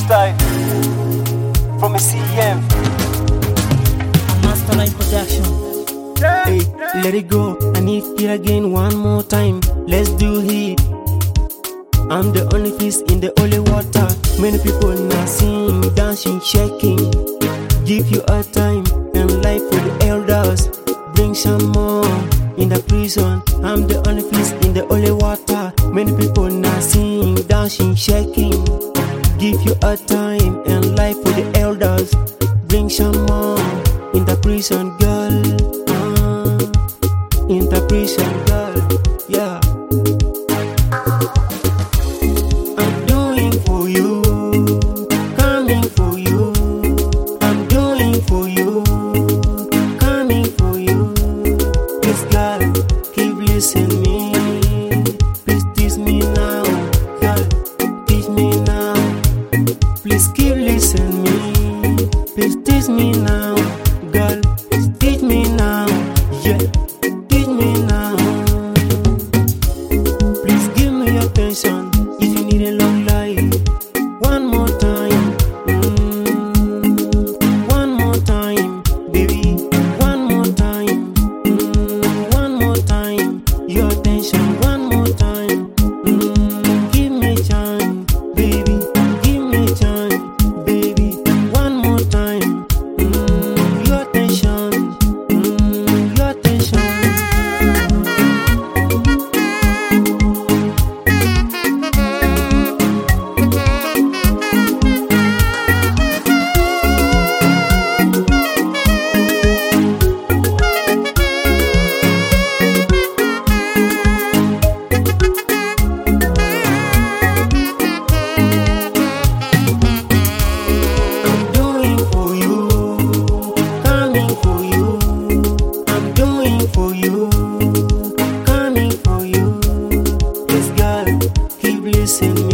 style from a CM. Masterline Production. Hey, let it go. I need it again one more time. Let's do it. I'm the only fish in the holy water. Many people now sing, dancing, shaking. Give you a time and life for the elders. Bring some more in the prison. I'm the only fish in the holy water. Many people now sing, dancing, shaking. Give you a time and life for the elders. Bring some more in the prison, girl. In the prison, girl. Yeah. I'm doing for you, coming for you. I'm doing for you, coming for you. This girl, keep listening me. Please teach me now, girl. Teach me now. Please keep listening me. Please teach me now, girl. Teach me now, yeah. Teach me now. Please give me attention if you need a long life. One more time, one more time, baby. One more time, one more time. Your attention, one more time. Give me a chance, baby. Give me a chance, baby. One more time. Your attention, your attention. I'm doing for you, coming for you. I'm doing for you, coming for you. This girl, keep listening.